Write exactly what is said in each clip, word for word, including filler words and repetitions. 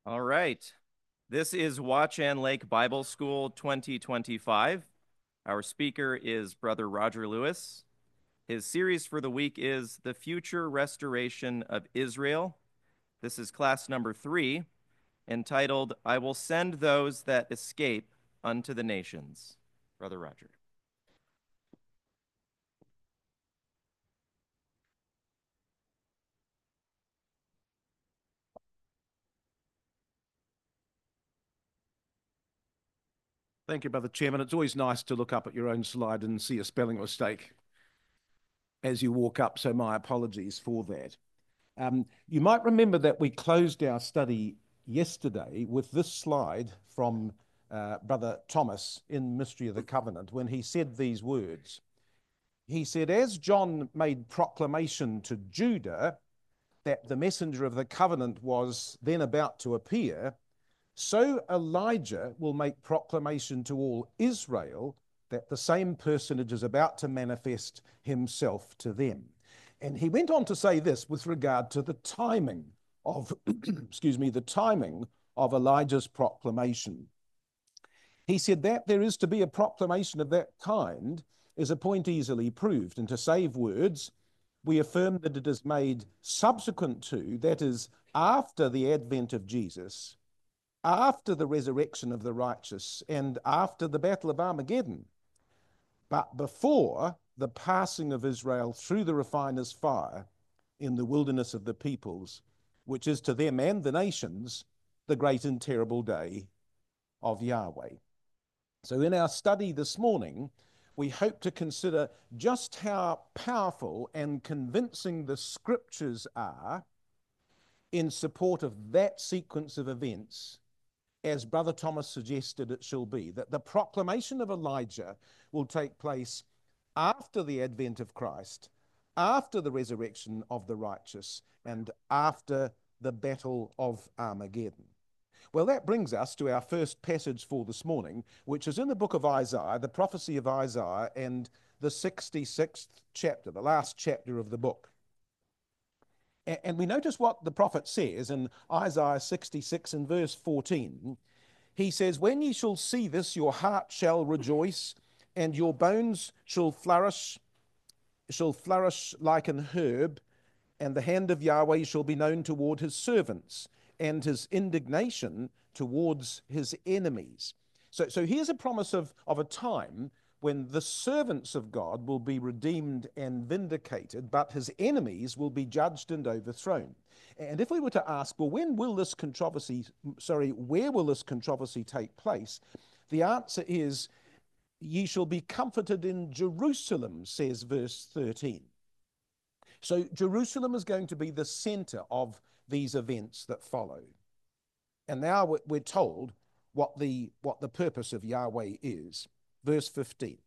All right. This is Watch and Lake Bible School twenty twenty-five. Our speaker is Brother Roger Lewis. His series for the week is The Future Restoration of Israel. This is class number three, entitled, I Will Send Those That Escape Unto the Nations. Brother Roger. Thank you, Brother Chairman. It's always nice to look up at your own slide and see a spelling mistake as you walk up, so my apologies for that. Um, you might remember that we closed our study yesterday with this slide from uh, Brother Thomas in Mystery of the Covenant when he said these words. He said, as John made proclamation to Judah that the messenger of the covenant was then about to appear, so Elijah will make proclamation to all Israel that the same personage is about to manifest himself to them. And he went on to say this with regard to the timing of, excuse me, the timing of Elijah's proclamation. He said that there is to be a proclamation of that kind is a point easily proved. And to save words, we affirm that it is made subsequent to, that is, after the advent of Jesus, after the resurrection of the righteous, and after the battle of Armageddon, but before the passing of Israel through the refiner's fire in the wilderness of the peoples, which is to them and the nations the great and terrible day of Yahweh. So in our study this morning, we hope to consider just how powerful and convincing the scriptures are in support of that sequence of events, as Brother Thomas suggested it shall be, that the proclamation of Elijah will take place after the advent of Christ, after the resurrection of the righteous, and after the battle of Armageddon. Well, that brings us to our first passage for this morning, which is in the book of Isaiah, the prophecy of Isaiah, and the sixty-sixth chapter, the last chapter of the book. And we notice what the prophet says in Isaiah sixty-six and verse fourteen. He says, when ye shall see this, your heart shall rejoice, and your bones shall flourish, shall flourish like an herb, and the hand of Yahweh shall be known toward his servants, and his indignation towards his enemies. So, so here's a promise of, of a time when the servants of God will be redeemed and vindicated, but his enemies will be judged and overthrown. And if we were to ask, well, when will this controversy, sorry, where will this controversy take place? The answer is, ye shall be comforted in Jerusalem, says verse thirteen. So Jerusalem is going to be the center of these events that follow. And now we're told what the, what the purpose of Yahweh is. Verse fifteen.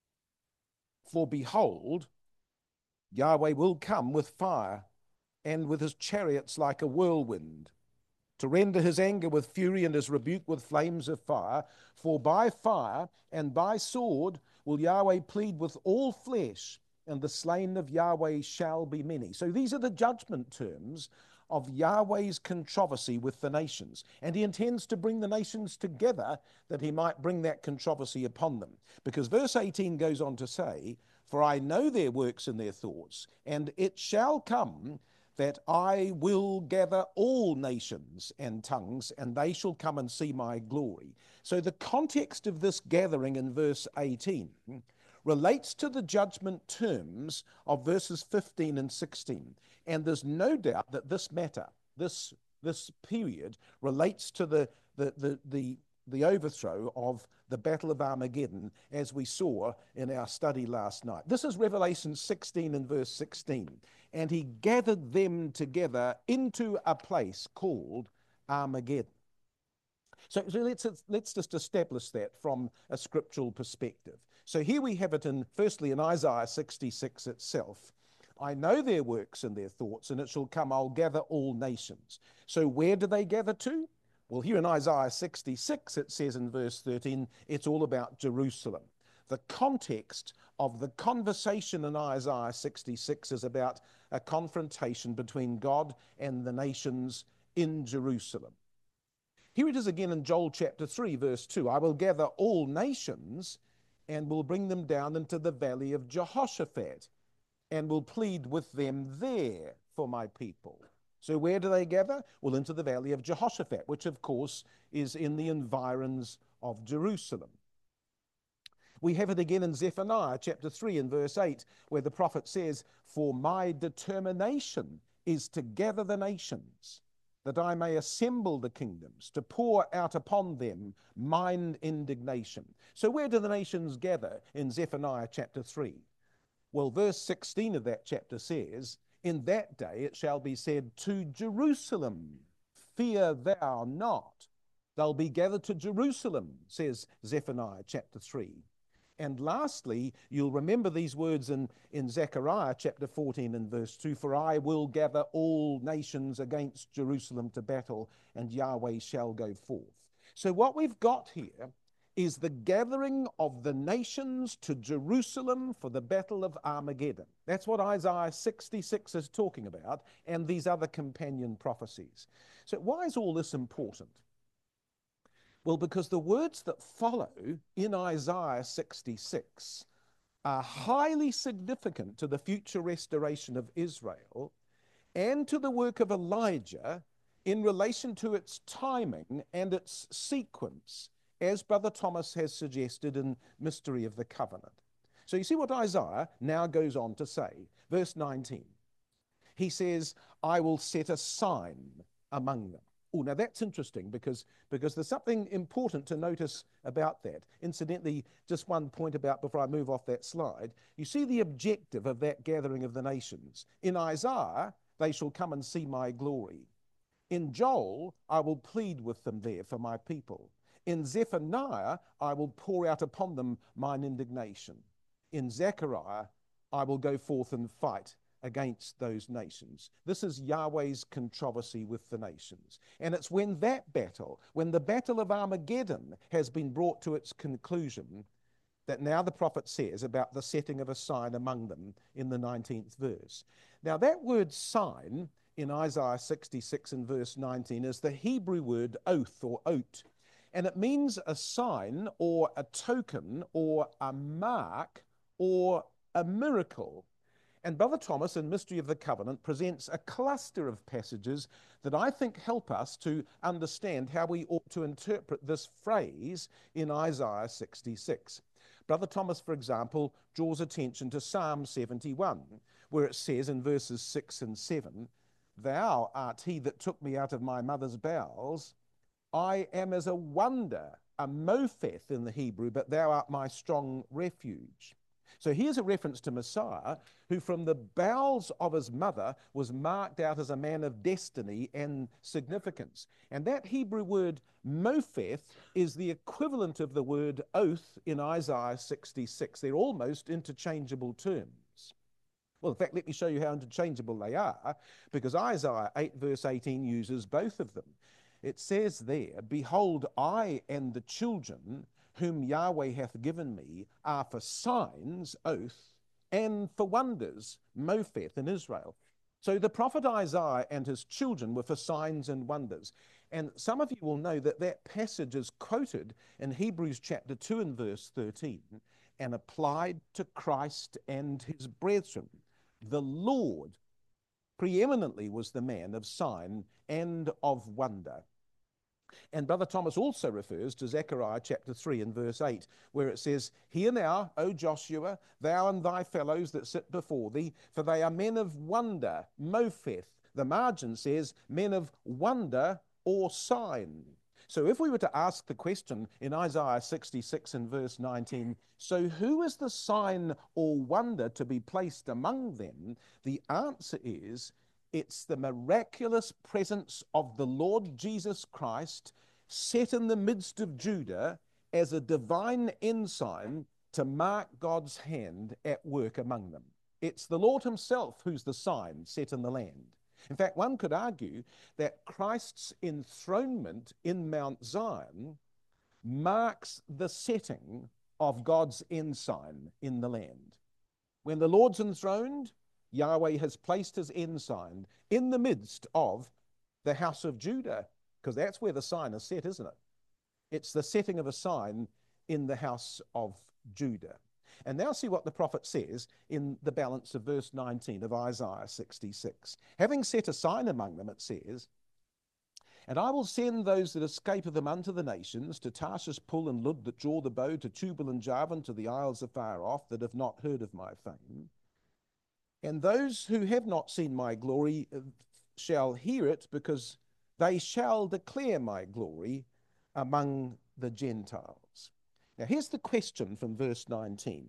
For behold, Yahweh will come with fire, and with his chariots like a whirlwind, to render his anger with fury and his rebuke with flames of fire. For by fire and by sword will Yahweh plead with all flesh, and the slain of Yahweh shall be many. So these are the judgment terms of Yahweh's controversy with the nations. And he intends to bring the nations together that he might bring that controversy upon them. Because verse eighteen goes on to say, for I know their works and their thoughts, and it shall come that I will gather all nations and tongues, and they shall come and see my glory. So the context of this gathering in verse eighteen relates to the judgment terms of verses fifteen and sixteen. And there's no doubt that this matter, this, this period, relates to the, the, the, the, the overthrow of the Battle of Armageddon, as we saw in our study last night. This is Revelation sixteen and verse sixteen. And he gathered them together into a place called Armageddon. So, so let's, let's just establish that from a scriptural perspective. So here we have it in, firstly, in Isaiah sixty-six itself. I know their works and their thoughts, and it shall come, I'll gather all nations. So where do they gather to? Well, here in Isaiah sixty-six, it says in verse thirteen, it's all about Jerusalem. The context of the conversation in Isaiah sixty-six is about a confrontation between God and the nations in Jerusalem. Here it is again in Joel chapter three, verse two. I will gather all nations and will bring them down into the valley of Jehoshaphat and will plead with them there for my people. So where do they gather? Well, into the valley of Jehoshaphat, which of course is in the environs of Jerusalem. We have it again in Zephaniah chapter three and verse eight, where the prophet says, for my determination is to gather the nations, that I may assemble the kingdoms, to pour out upon them mine indignation. So where do the nations gather in Zephaniah chapter three? Well, verse sixteen of that chapter says, in that day it shall be said to Jerusalem, fear thou not. They'll be gathered to Jerusalem, says Zephaniah chapter three. And lastly, you'll remember these words in, in Zechariah chapter fourteen and verse two, for I will gather all nations against Jerusalem to battle, and Yahweh shall go forth. So what we've got here is the gathering of the nations to Jerusalem for the battle of Armageddon. That's what Isaiah sixty-six is talking about, and these other companion prophecies. So why is all this important? Well, because the words that follow in Isaiah sixty-six are highly significant to the future restoration of Israel and to the work of Elijah in relation to its timing and its sequence, as Brother Thomas has suggested in Mystery of the Covenant. So you see what Isaiah now goes on to say. Verse nineteen. He says, I will set a sign among them. Oh, now that's interesting because, because there's something important to notice about that. Incidentally, just one point about before I move off that slide. You see the objective of that gathering of the nations. In Isaiah, they shall come and see my glory. In Joel, I will plead with them there for my people. In Zephaniah, I will pour out upon them mine indignation. In Zechariah, I will go forth and fight against those nations. This is Yahweh's controversy with the nations. And it's when that battle, when the battle of Armageddon has been brought to its conclusion, that now the prophet says about the setting of a sign among them in the nineteenth verse. Now that word sign in Isaiah sixty-six and verse nineteen is the Hebrew word oath or oat. And it means a sign or a token or a mark or a miracle. And Brother Thomas in Mystery of the Covenant presents a cluster of passages that I think help us to understand how we ought to interpret this phrase in Isaiah sixty-six. Brother Thomas, for example, draws attention to Psalm seventy-one, where it says in verses six and seven, thou art he that took me out of my mother's bowels. I am as a wonder, a mopheth in the Hebrew, but thou art my strong refuge. So here's a reference to Messiah, who from the bowels of his mother was marked out as a man of destiny and significance. And that Hebrew word mopheth is the equivalent of the word oath in Isaiah sixty-six. They're almost interchangeable terms. Well, in fact, let me show you how interchangeable they are, because Isaiah eight verse eighteen uses both of them. It says there, behold, I and the children whom Yahweh hath given me are for signs, oath, and for wonders, mopheth in Israel. So the prophet Isaiah and his children were for signs and wonders. And some of you will know that that passage is quoted in Hebrews chapter two and verse thirteen and applied to Christ and his brethren. The Lord preeminently was the man of sign and of wonder. And Brother Thomas also refers to Zechariah chapter three and verse eight, where it says, hear now, O Joshua, thou and thy fellows that sit before thee, for they are men of wonder, mopheth. The margin says, men of wonder or sign. So if we were to ask the question in Isaiah sixty-six and verse nineteen, so who is the sign or wonder to be placed among them? The answer is, it's the miraculous presence of the Lord Jesus Christ set in the midst of Judah as a divine ensign to mark God's hand at work among them. It's the Lord himself who's the sign set in the land. In fact, one could argue that Christ's enthronement in Mount Zion marks the setting of God's ensign in the land. When the Lord's enthroned, Yahweh has placed his ensign in the midst of the house of Judah. because that's where the sign is set, isn't it? It's the setting of a sign in the house of Judah. And now see what the prophet says in the balance of verse nineteen of Isaiah sixty-six. Having set a sign among them, it says, and I will send those that escape of them unto the nations, to Tarshish, Pul, and Lud, that draw the bow, to Tubal and Javan, to the isles afar off, that have not heard of my fame. And those who have not seen my glory shall hear it, because they shall declare my glory among the Gentiles. Now here's the question from verse nineteen.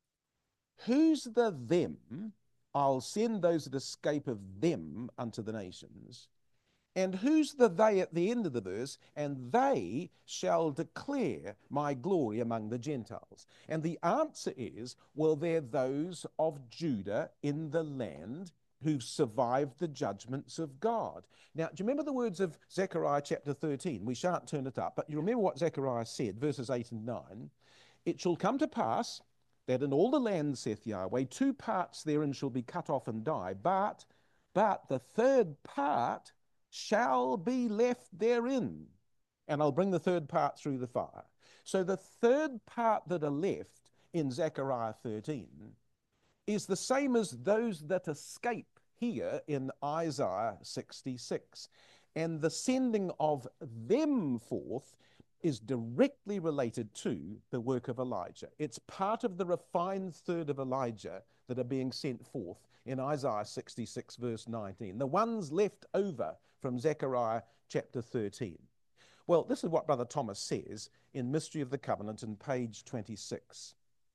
Who's the them? I'll send those that escape of them unto the nations. And who's the they at the end of the verse? And they shall declare my glory among the Gentiles. And the answer is, well, they're those of Judah in the land who've survived the judgments of God. Now, do you remember the words of Zechariah chapter thirteen? We shan't turn it up, but you remember what Zechariah said, verses eight and nine. It shall come to pass that in all the land, saith Yahweh, two parts therein shall be cut off and die, but, but the third part shall be left therein, and I'll bring the third part through the fire. So the third part that are left in Zechariah thirteen is the same as those that escape here in Isaiah sixty-six. And the sending of them forth is directly related to the work of Elijah. It's part of the refined third of Elijah that are being sent forth in Isaiah sixty-six, verse nineteen. The ones left over from Zechariah chapter thirteen. Well, this is what Brother Thomas says in Mystery of the Covenant in page twenty-six.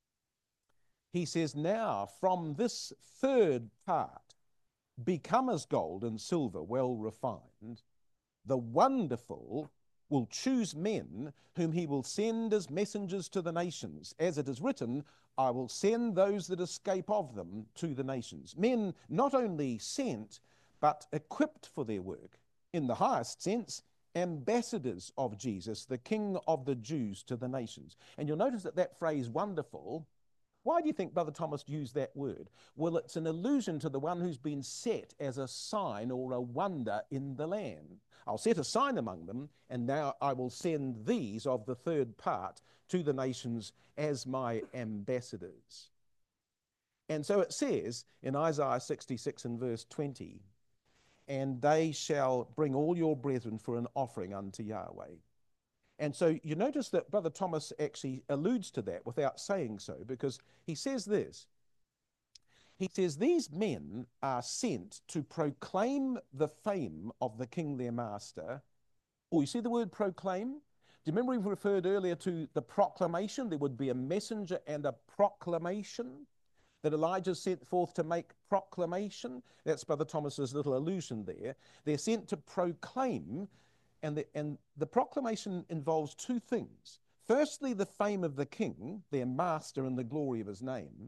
He says, now from this third part, become as gold and silver well refined, the wonderful will choose men whom he will send as messengers to the nations. As it is written, I will send those that escape of them to the nations. Men not only sent, but equipped for their work. In the highest sense, ambassadors of Jesus, the King of the Jews, to the nations. And you'll notice that that phrase, wonderful, why do you think Brother Thomas used that word? Well, it's an allusion to the one who's been set as a sign or a wonder in the land. I'll set a sign among them, and now I will send these of the third part to the nations as my ambassadors. And so it says in Isaiah sixty-six and verse twenty, and they shall bring all your brethren for an offering unto Yahweh. And so you notice that Brother Thomas actually alludes to that without saying so, because he says this. He says, these men are sent to proclaim the fame of the king their master. Oh, you see the word proclaim? Do you remember we referred earlier to the proclamation? There would be a messenger and a proclamation that Elijah sent forth to make proclamation. That's Brother Thomas's little allusion there. They're sent to proclaim. And the, and the proclamation involves two things. Firstly, the fame of the king, their master, and the glory of his name,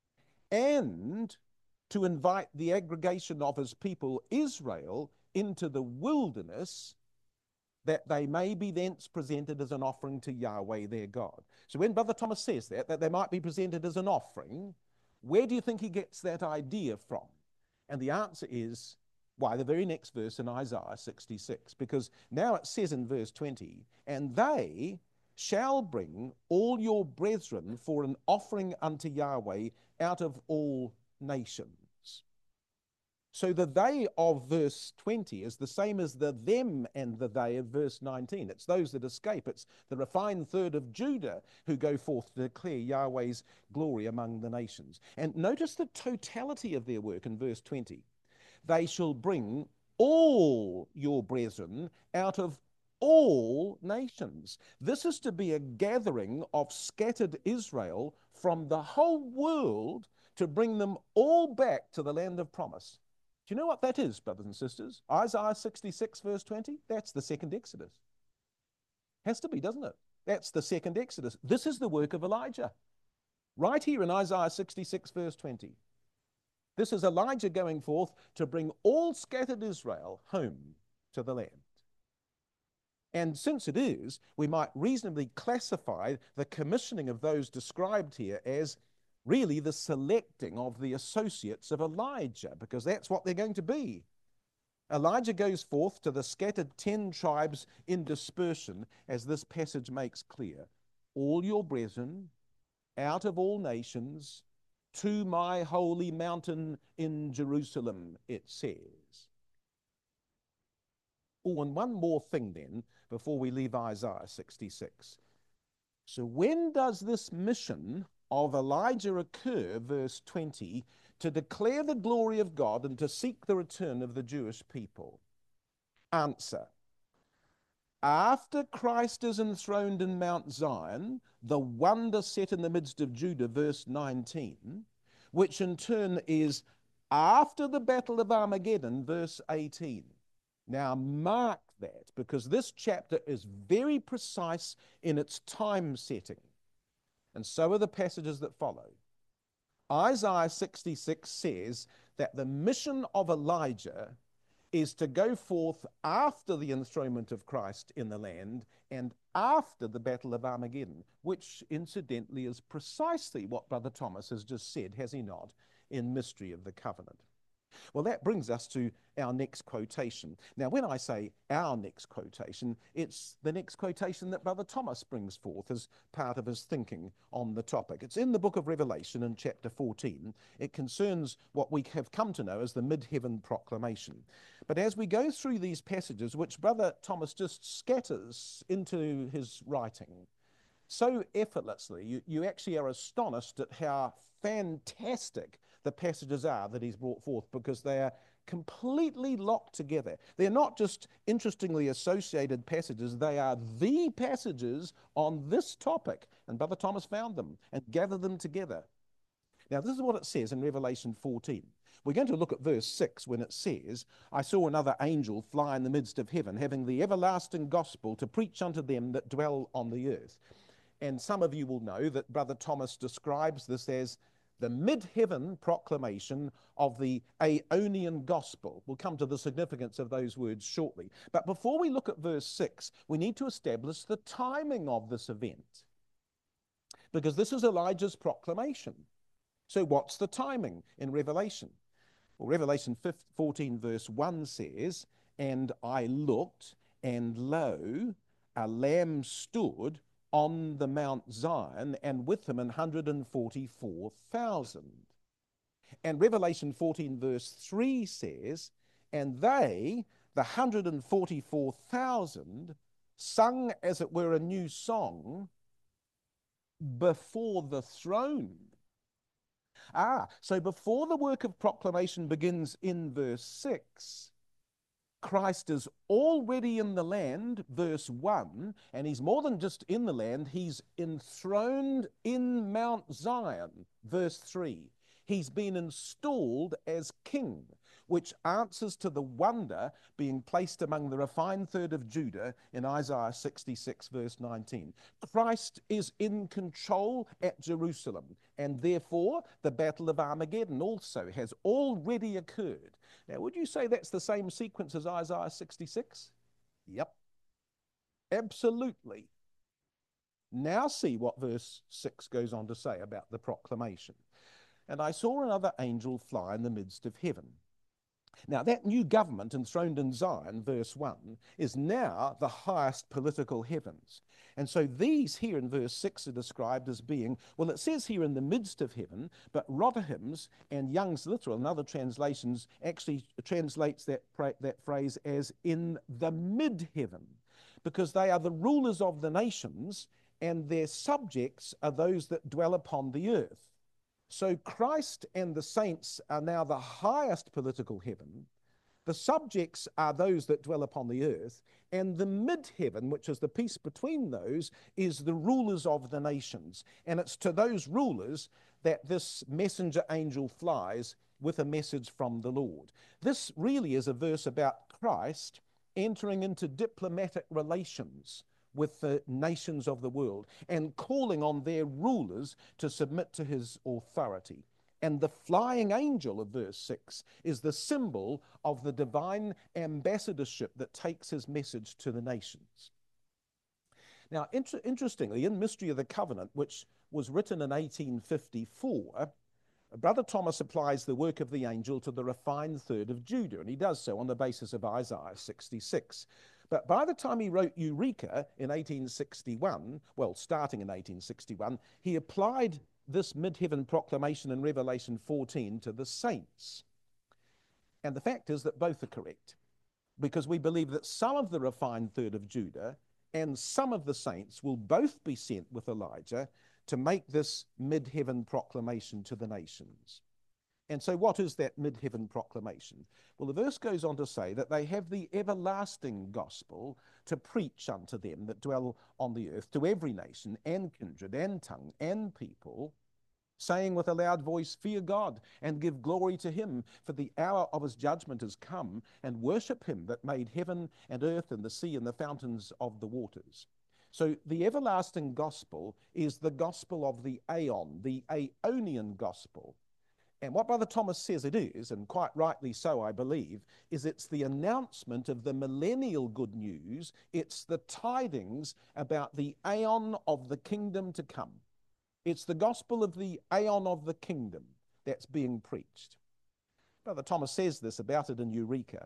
and to invite the aggregation of his people, Israel, into the wilderness, that they may be thence presented as an offering to Yahweh their God. So when Brother Thomas says that, that they might be presented as an offering, where do you think he gets that idea from? And the answer is, why, the very next verse in Isaiah sixty-six, because now it says in verse twenty, and they shall bring all your brethren for an offering unto Yahweh out of all nations. So the they of verse twenty is the same as the them and the they of verse nineteen. It's those that escape. It's the refined third of Judah who go forth to declare Yahweh's glory among the nations. And notice the totality of their work in verse twenty. They shall bring all your brethren out of all nations. This is to be a gathering of scattered Israel from the whole world to bring them all back to the land of promise. Do you know what that is, brothers and sisters? Isaiah sixty-six, verse twenty, that's the second Exodus. Has to be, doesn't it? That's the second Exodus. This is the work of Elijah. Right here in Isaiah sixty-six, verse twenty. This is Elijah going forth to bring all scattered Israel home to the land. And since it is, we might reasonably classify the commissioning of those described here as really the selecting of the associates of Elijah, because that's what they're going to be. Elijah goes forth to the scattered ten tribes in dispersion, as this passage makes clear. All your brethren, out of all nations, to my holy mountain in Jerusalem, it says. Oh, and one more thing then, before we leave Isaiah sixty-six. So when does this mission of Elijah occur, verse twenty, to declare the glory of God and to seek the return of the Jewish people? Answer. After Christ is enthroned in Mount Zion, the wonder set in the midst of Judah, verse nineteen, which in turn is after the battle of Armageddon, verse eighteen. Now mark that, because this chapter is very precise in its time setting, and so are the passages that follow. Isaiah sixty-six says that the mission of Elijah is to go forth after the enthronement of Christ in the land and after the battle of Armageddon, which incidentally is precisely what Brother Thomas has just said, has he not, in Mystery of the Covenant. Well, that brings us to our next quotation. Now, when I say our next quotation, it's the next quotation that Brother Thomas brings forth as part of his thinking on the topic. It's in the book of Revelation in chapter fourteen. It concerns what we have come to know as the mid-heaven proclamation. But as we go through these passages, which Brother Thomas just scatters into his writing so effortlessly, you, you actually are astonished at how fantastic the passages are that he's brought forth, because they are completely locked together. They're not just interestingly associated passages, they are the passages on this topic. And Brother Thomas found them and gathered them together. Now, this is what it says in Revelation fourteen. We're going to look at verse six when it says, I saw another angel fly in the midst of heaven, having the everlasting gospel to preach unto them that dwell on the earth. And some of you will know that Brother Thomas describes this as the mid-heaven proclamation of the Aeonian gospel. We'll come to the significance of those words shortly. But before we look at verse six, we need to establish the timing of this event, because this is Elijah's proclamation. So what's the timing in Revelation? Well, Revelation fourteen verse one says, and I looked, and lo, a lamb stood on the Mount Zion, and with him an hundred and forty-four thousand. And Revelation fourteen verse three says, and they, the hundred and forty-four thousand, sung as it were a new song before the throne. Ah, so before the work of proclamation begins in verse six, Christ is already in the land, verse one, and he's more than just in the land, he's enthroned in Mount Zion, verse three. He's been installed as king, which answers to the wonder being placed among the refined third of Judah in Isaiah sixty-six, verse nineteen. Christ is in control at Jerusalem, and therefore the battle of Armageddon also has already occurred. Now, would you say that's the same sequence as Isaiah sixty-six? Yep, absolutely. Now see what verse six goes on to say about the proclamation. And I saw another angel fly in the midst of heaven. Now, that new government enthroned in Zion, verse one, is now the highest political heavens. And so these here in verse six are described as being, well, it says here in the midst of heaven, but Rotherham's and Young's Literal and other translations actually translates that, that phrase as in the mid-heaven, because they are the rulers of the nations and their subjects are those that dwell upon the earth. So Christ and the saints are now the highest political heaven. The subjects are those that dwell upon the earth, and the mid-heaven, which is the peace between those, is the rulers of the nations. And it's to those rulers that this messenger angel flies with a message from the Lord. This really is a verse about Christ entering into diplomatic relations with the nations of the world and calling on their rulers to submit to his authority. And the flying angel of verse six is the symbol of the divine ambassadorship that takes his message to the nations. Now, inter- interestingly, in Mystery of the Covenant, which was written in eighteen fifty-four, Brother Thomas applies the work of the angel to the refined third of Judah, and he does so on the basis of Isaiah sixty-six. But by the time he wrote Eureka in eighteen sixty-one, well, starting in eighteen sixty-one, he applied this mid-heaven proclamation in Revelation fourteen to the saints. And the fact is that both are correct, because we believe that some of the refined third of Judah and some of the saints will both be sent with Elijah to make this mid-heaven proclamation to the nations. And so what is that mid-heaven proclamation? Well, the verse goes on to say that they have the everlasting gospel to preach unto them that dwell on the earth, to every nation and kindred and tongue and people, saying with a loud voice, fear God and give glory to him, for the hour of his judgment is come, and worship him that made heaven and earth and the sea and the fountains of the waters. So the everlasting gospel is the gospel of the aeon, the aeonian gospel. And what Brother Thomas says it is, and quite rightly so, I believe, is it's the announcement of the millennial good news. It's the tidings about the aeon of the kingdom to come. It's the gospel of the aeon of the kingdom that's being preached. Brother Thomas says this about it in Eureka.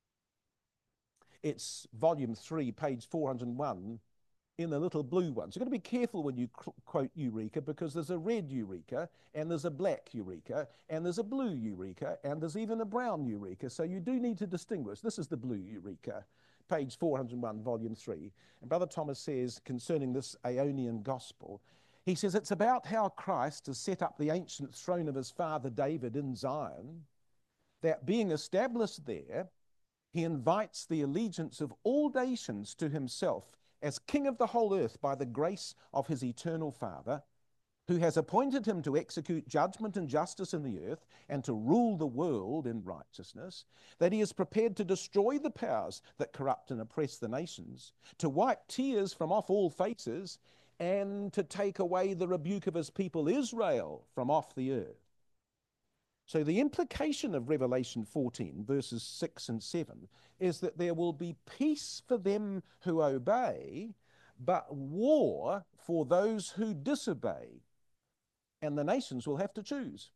It's volume three, page four hundred one, in the little blue ones. You've got to be careful when you quote Eureka, because there's a red Eureka, and there's a black Eureka, and there's a blue Eureka, and there's even a brown Eureka. So you do need to distinguish. This is the blue Eureka, page four hundred one, volume three. And Brother Thomas says concerning this Aeonian gospel, he says it's about how Christ has set up the ancient throne of his father David in Zion, that being established there, he invites the allegiance of all nations to himself as king of the whole earth by the grace of his eternal Father, who has appointed him to execute judgment and justice in the earth and to rule the world in righteousness, that he is prepared to destroy the powers that corrupt and oppress the nations, to wipe tears from off all faces, and to take away the rebuke of his people Israel from off the earth. So the implication of Revelation fourteen, verses six and seven, is that there will be peace for them who obey, but war for those who disobey. And the nations will have to choose.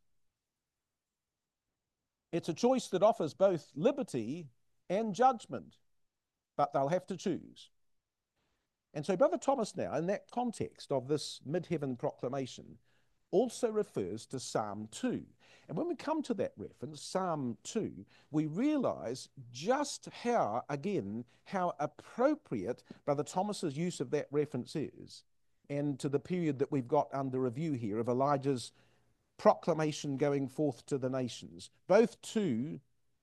It's a choice that offers both liberty and judgment, but they'll have to choose. And so Brother Thomas now, in that context of this mid-heaven proclamation, also refers to Psalm two. And when we come to that reference, Psalm two, we realize just how, again, how appropriate Brother Thomas's use of that reference is, and to the period that we've got under review here of Elijah's proclamation going forth to the nations, both to,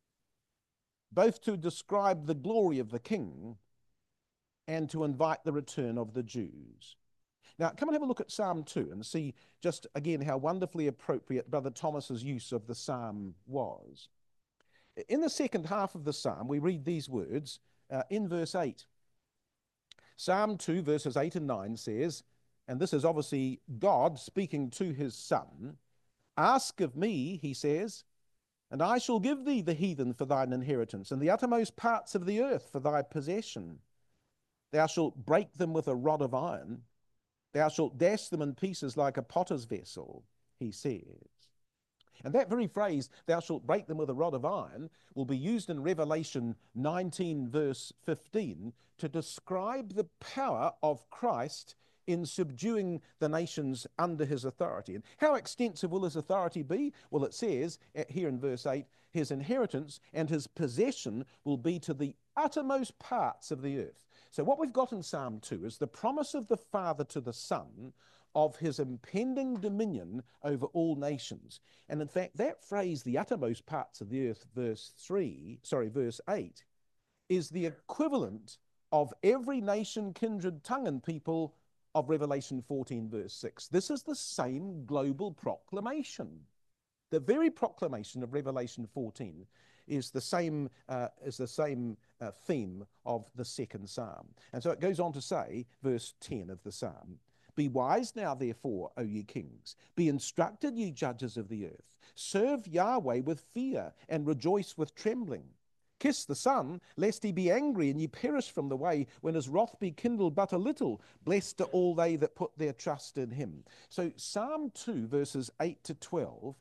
both to describe the glory of the king and to invite the return of the Jews. Now, come and have a look at Psalm two and see just again how wonderfully appropriate Brother Thomas's use of the psalm was. In the second half of the psalm, we read these words uh, in verse eight. Psalm two, verses eight and nine says, and this is obviously God speaking to his son, ask of me, he says, and I shall give thee the heathen for thine inheritance, and the uttermost parts of the earth for thy possession. Thou shalt break them with a rod of iron. Thou shalt dash them in pieces like a potter's vessel, he says. And that very phrase, thou shalt break them with a rod of iron, will be used in Revelation nineteen, verse fifteen, to describe the power of Christ in subduing the nations under his authority. And how extensive will his authority be? Well, it says here in verse eight, his inheritance and his possession will be to the uttermost parts of the earth. So what we've got in Psalm two is the promise of the Father to the Son of his impending dominion over all nations. And in fact, that phrase, the uttermost parts of the earth, verse three, sorry, verse eight, is the equivalent of every nation, kindred, tongue, and people of Revelation fourteen, verse six. This is the same global proclamation. The very proclamation of Revelation fourteen is the same, uh, is the same uh, theme of the second psalm. And so it goes on to say, verse ten of the psalm, be wise now, therefore, O ye kings. Be instructed, ye judges of the earth. Serve Yahweh with fear and rejoice with trembling. Kiss the Son, lest he be angry and ye perish from the way, when his wrath be kindled but a little. Blessed are all they that put their trust in him. So Psalm two, verses eight to twelve,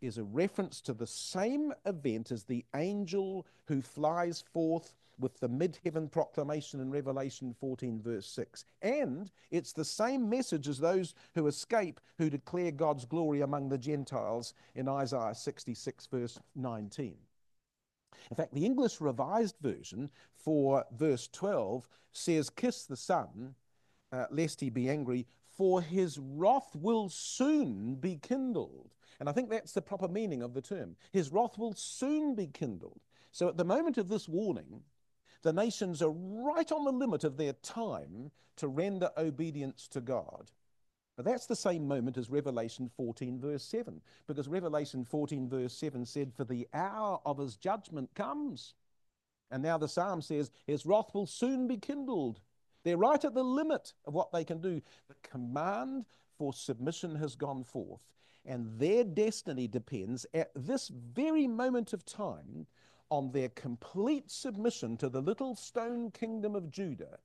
is a reference to the same event as the angel who flies forth with the mid-heaven proclamation in Revelation fourteen, verse six. And it's the same message as those who escape, who declare God's glory among the Gentiles in Isaiah sixty-six, verse nineteen. In fact, the English Revised Version for verse twelve says, "Kiss the Son, uh, lest he be angry, for his wrath will soon be kindled." And I think that's the proper meaning of the term. His wrath will soon be kindled. So at the moment of this warning, the nations are right on the limit of their time to render obedience to God. But that's the same moment as Revelation fourteen, verse seven, because Revelation fourteen, verse seven said, "For the hour of his judgment comes." And now the psalm says, "His wrath will soon be kindled." They're right at the limit of what they can do. The command for submission has gone forth, and their destiny depends at this very moment of time on their complete submission to the little stone kingdom of Judah.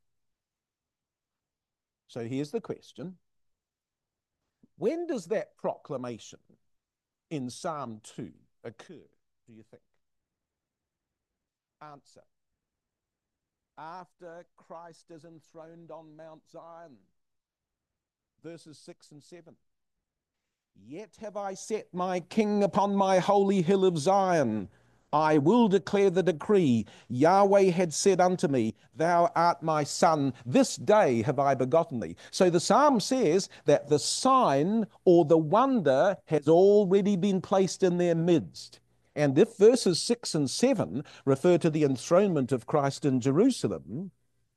So here's the question. When does that proclamation in Psalm two occur, do you think? Answer. After Christ is enthroned on Mount Zion. Verses six and seven. "Yet have I set my king upon my holy hill of Zion. I will declare the decree. Yahweh had said unto me, Thou art my son. This day have I begotten thee." So the psalm says that the sign or the wonder has already been placed in their midst. And if verses six and seven refer to the enthronement of Christ in Jerusalem,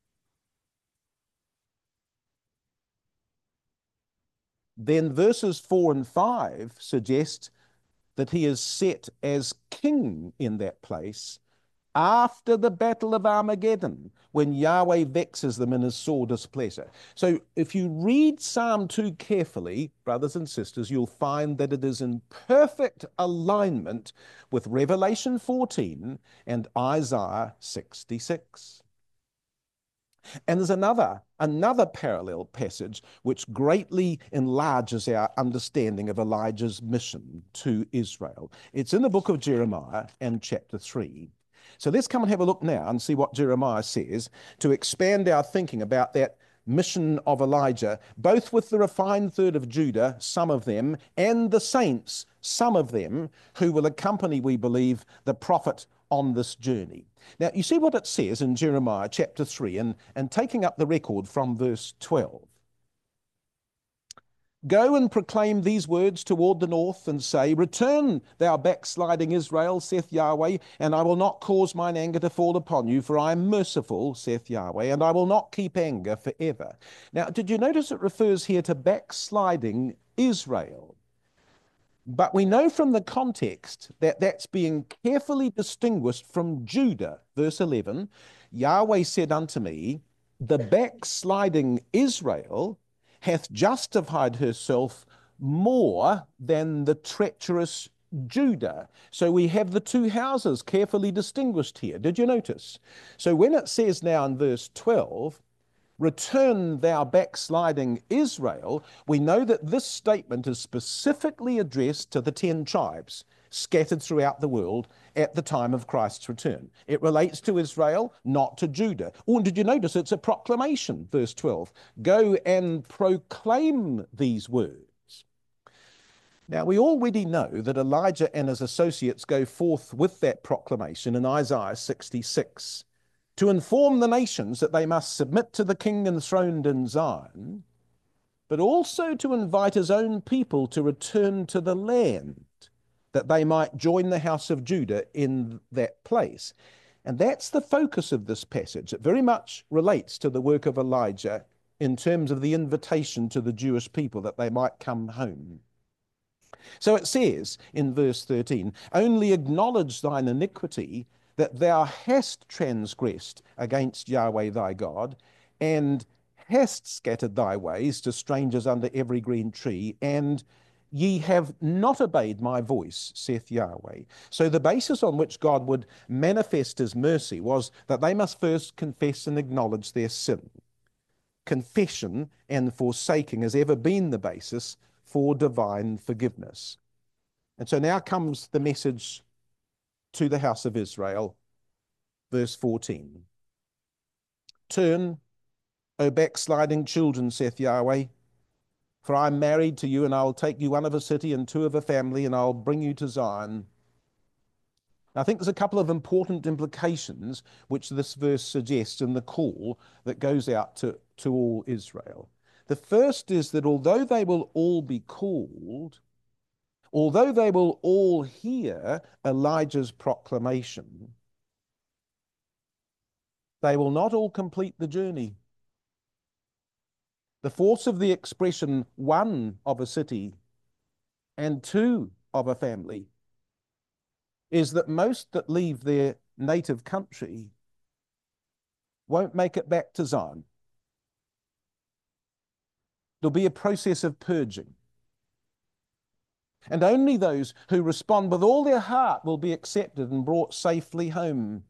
then verses four and five suggest that he is set as king in that place after the battle of Armageddon, when Yahweh vexes them in his sore displeasure. So if you read Psalm two carefully, brothers and sisters, you'll find that it is in perfect alignment with Revelation fourteen and Isaiah sixty-six. And there's another, another parallel passage which greatly enlarges our understanding of Elijah's mission to Israel. It's in the book of Jeremiah and chapter three. So let's come and have a look now and see what Jeremiah says to expand our thinking about that mission of Elijah, both with the refined third of Judah, some of them, and the saints, some of them, who will accompany, we believe, the prophet on this journey. Now, you see what it says in Jeremiah chapter three, and, and taking up the record from verse twelve. "Go and proclaim these words toward the north, and say, Return, thou backsliding Israel, saith Yahweh, and I will not cause mine anger to fall upon you, for I am merciful, saith Yahweh, and I will not keep anger forever." Now, did you notice it refers here to backsliding Israel? But we know from the context that that's being carefully distinguished from Judah. Verse eleven, "Yahweh said unto me, The backsliding Israel hath justified herself more than the treacherous Judah." So we have the two houses carefully distinguished here. Did you notice? So when it says now in verse twelve, "Return, thou backsliding Israel," we know that this statement is specifically addressed to the ten tribes scattered throughout the world at the time of Christ's return. It relates to Israel, not to Judah. Oh, and did you notice it's a proclamation, verse twelve. "Go and proclaim these words." Now, we already know that Elijah and his associates go forth with that proclamation in Isaiah sixty-six. To inform the nations that they must submit to the king enthroned in Zion, but also to invite his own people to return to the land, that they might join the house of Judah in that place. And that's the focus of this passage. It very much relates to the work of Elijah in terms of the invitation to the Jewish people that they might come home. So it says in verse thirteen, "Only acknowledge thine iniquity, that thou hast transgressed against Yahweh thy God, and hast scattered thy ways to strangers under every green tree, and ye have not obeyed my voice, saith Yahweh." So the basis on which God would manifest his mercy was that they must first confess and acknowledge their sin. Confession and forsaking has ever been the basis for divine forgiveness. And so now comes the message to the house of Israel, verse fourteen. Turn, O backsliding children, saith Yahweh, for I am married to you, and I will take you one of a city and two of a family, and I'll bring you to Zion. I think there's a couple of important implications which this verse suggests in the call that goes out to, to all Israel. The first is that although they will all be called, although they will all hear Elijah's proclamation, they will not all complete the journey. The force of the expression one of a city and two of a family is that most that leave their native country won't make it back to Zion. There'll be a process of purging. And only those who respond with all their heart will be accepted and brought safely home.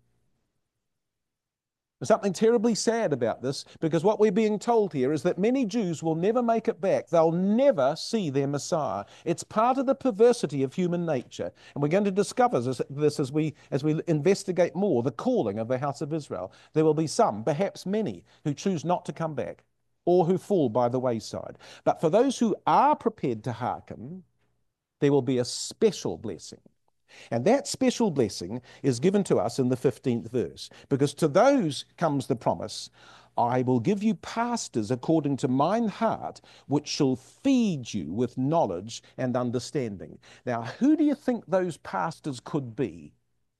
There's something terribly sad about this, because what we're being told here is that many Jews will never make it back. They'll never see their Messiah. It's part of the perversity of human nature. And we're going to discover this, this as we, as we investigate more the calling of the house of Israel. There will be some, perhaps many, who choose not to come back or who fall by the wayside. But for those who are prepared to hearken, there will be a special blessing. And that special blessing is given to us in the fifteenth verse, because to those comes the promise, I will give you pastors according to mine heart, which shall feed you with knowledge and understanding. Now, who do you think those pastors could be?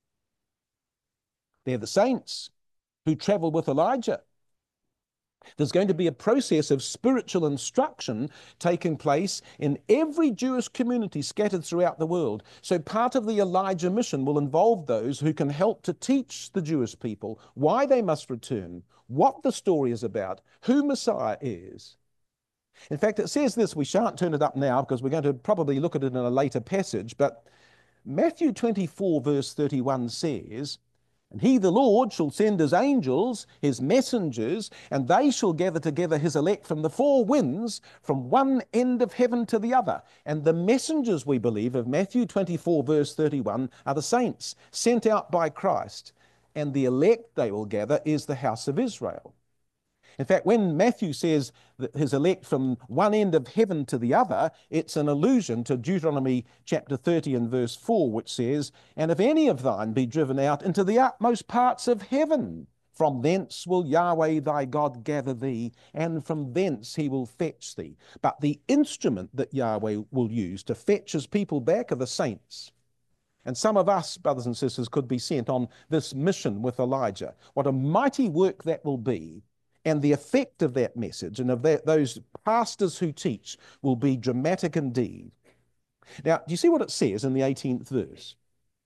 They're the saints who travel with Elijah. There's going to be a process of spiritual instruction taking place in every Jewish community scattered throughout the world. So part of the Elijah mission will involve those who can help to teach the Jewish people why they must return, what the story is about, who Messiah is. In fact, it says this, we shan't turn it up now because we're going to probably look at it in a later passage, but Matthew twenty-four verse thirty-one says, and he, the Lord, shall send his angels, his messengers, and they shall gather together his elect from the four winds, from one end of heaven to the other. And the messengers, we believe, of Matthew twenty-four, verse thirty-one, are the saints sent out by Christ. And the elect they will gather is the house of Israel. In fact, when Matthew says that his elect from one end of heaven to the other, it's an allusion to Deuteronomy chapter thirty and verse four, which says, and if any of thine be driven out into the utmost parts of heaven, from thence will Yahweh thy God gather thee, and from thence he will fetch thee. But the instrument that Yahweh will use to fetch his people back are the saints. And some of us, brothers and sisters, could be sent on this mission with Elijah. What a mighty work that will be. And the effect of that message and of that, those pastors who teach will be dramatic indeed. Now, do you see what it says in the eighteenth verse?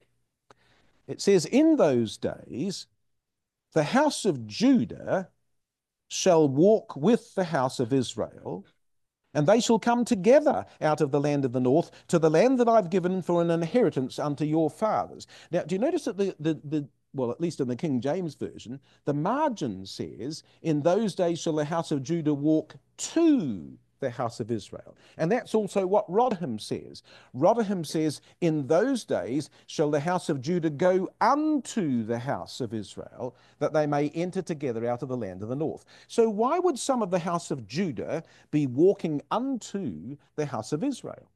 It says, in those days, the house of Judah shall walk with the house of Israel, and they shall come together out of the land of the north to the land that I've given for an inheritance unto your fathers. Now, do you notice that the, the, the well, at least in the King James Version, the margin says, in those days shall the house of Judah walk to the house of Israel. And that's also what Rodham says. Rodham says, in those days shall the house of Judah go unto the house of Israel, that they may enter together out of the land of the north. So why would some of the house of Judah be walking unto the house of Israel?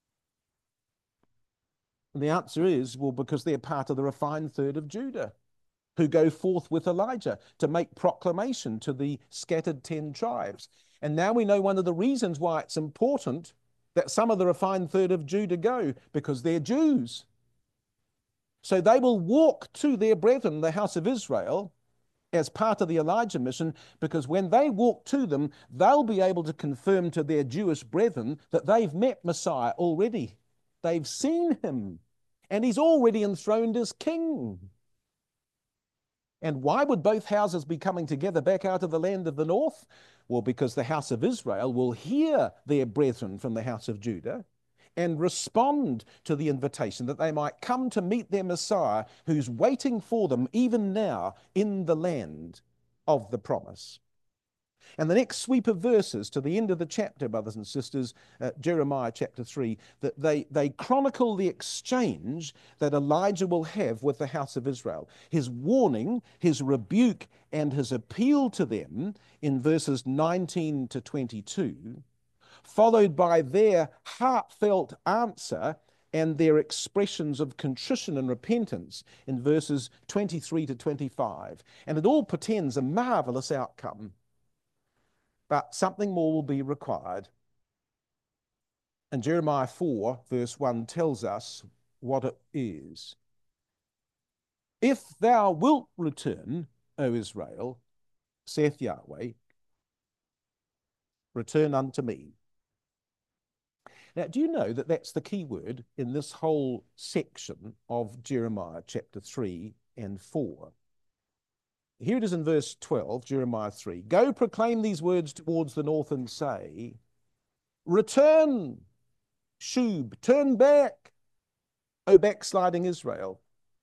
And the answer is, well, because they're part of the refined third of Judah, who go forth with Elijah to make proclamation to the scattered ten tribes. And now we know one of the reasons why it's important that some of the refined third of Judah go, because they're Jews. So they will walk to their brethren, the house of Israel, as part of the Elijah mission, because when they walk to them, they'll be able to confirm to their Jewish brethren that they've met Messiah already. They've seen him, and he's already enthroned as king. And why would both houses be coming together back out of the land of the north? Well, because the house of Israel will hear their brethren from the house of Judah and respond to the invitation that they might come to meet their Messiah, who's waiting for them even now in the land of the promise. And the next sweep of verses to the end of the chapter, brothers and sisters, uh, Jeremiah chapter three, that they, they chronicle the exchange that Elijah will have with the house of Israel. His warning, his rebuke, and his appeal to them in verses nineteen to twenty-two, followed by their heartfelt answer and their expressions of contrition and repentance in verses twenty-three to twenty-five. And it all portends a marvelous outcome. But something more will be required. And Jeremiah four, verse one, tells us what it is. If thou wilt return, O Israel, saith Yahweh, return unto me. Now, do you know that that's the key word in this whole section of Jeremiah chapter three and four? Here it is in verse twelve, Jeremiah three. Go proclaim these words towards the north and say, return, Shub, turn back, O backsliding Israel.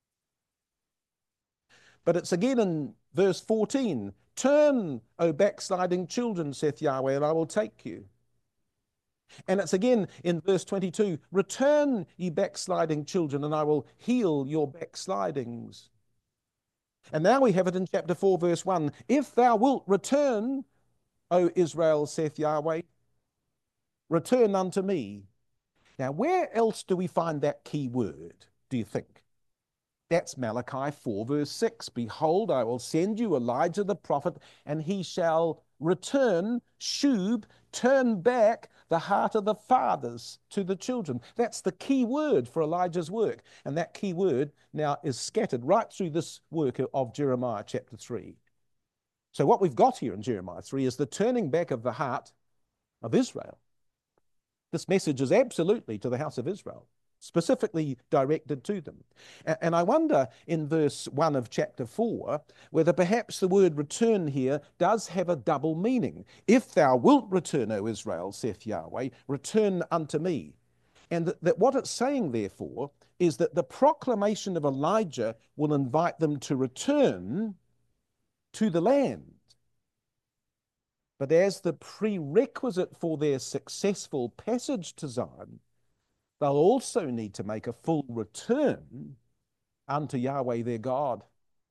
But it's again in verse fourteen. Turn, O backsliding children, saith Yahweh, and I will take you. And it's again in verse twenty-two. Return, ye backsliding children, and I will heal your backslidings. And now we have it in chapter four, verse one. If thou wilt return, O Israel, saith Yahweh, return unto me. Now, where else do we find that key word, do you think? That's Malachi four, verse six. Behold, I will send you Elijah the prophet, and he shall return, shub, turn back the heart of the fathers to the children. That's the key word for Elijah's work. And that key word now is scattered right through this work of Jeremiah chapter three. So what we've got here in Jeremiah three is the turning back of the heart of Israel. This message is absolutely to the house of Israel, specifically directed to them. And I wonder in verse one of chapter four whether perhaps the word return here does have a double meaning. If thou wilt return, O Israel, saith Yahweh, return unto me. And that, that what it's saying, therefore, is that the proclamation of Elijah will invite them to return to the land. But as the prerequisite for their successful passage to Zion, they'll also need to make a full return unto Yahweh their God.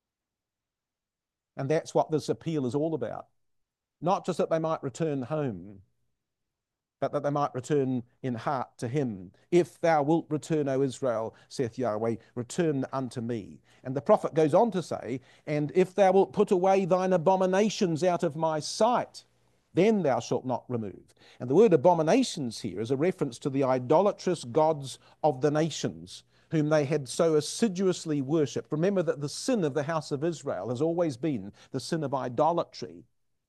And that's what this appeal is all about. Not just that they might return home, but that they might return in heart to him. If thou wilt return, O Israel, saith Yahweh, return unto me. And the prophet goes on to say, and if thou wilt put away thine abominations out of my sight, then thou shalt not remove. And the word abominations here is a reference to the idolatrous gods of the nations, whom they had so assiduously worshipped. Remember that the sin of the house of Israel has always been the sin of idolatry.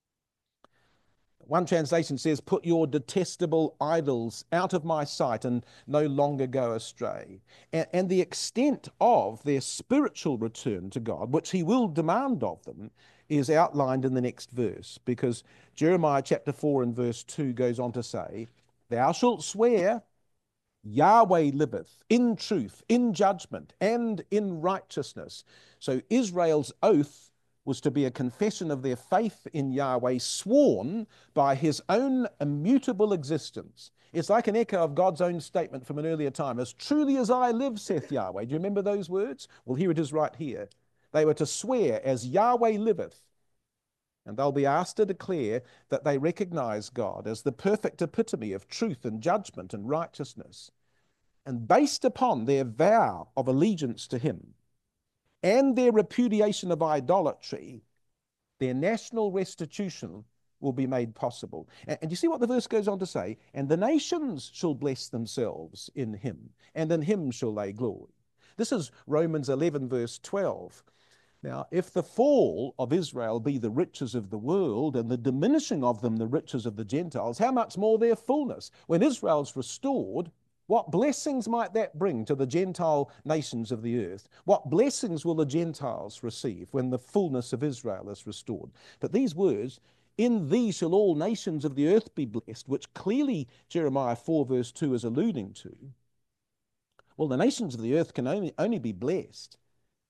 One translation says, put your detestable idols out of my sight and no longer go astray. And, and the extent of their spiritual return to God, which he will demand of them, is outlined in the next verse, because Jeremiah chapter four and verse two goes on to say, thou shalt swear, Yahweh liveth, in truth, in judgment, and in righteousness. So Israel's oath was to be a confession of their faith in Yahweh, sworn by his own immutable existence. It's like an echo of God's own statement from an earlier time. As truly as I live, saith Yahweh. Do you remember those words? Well, here it is right here. They were to swear, as Yahweh liveth. And they'll be asked to declare that they recognize God as the perfect epitome of truth and judgment and righteousness. And based upon their vow of allegiance to him and their repudiation of idolatry, their national restitution will be made possible. And, and you see what the verse goes on to say? And the nations shall bless themselves in him, and in him shall they glory. This is Romans eleven, verse twelve. Now, if the fall of Israel be the riches of the world, and the diminishing of them the riches of the Gentiles, how much more their fullness? When Israel's restored, what blessings might that bring to the Gentile nations of the earth? What blessings will the Gentiles receive when the fullness of Israel is restored? But these words, in thee shall all nations of the earth be blessed, which clearly Jeremiah four verse two is alluding to. Well, the nations of the earth can only, only be blessed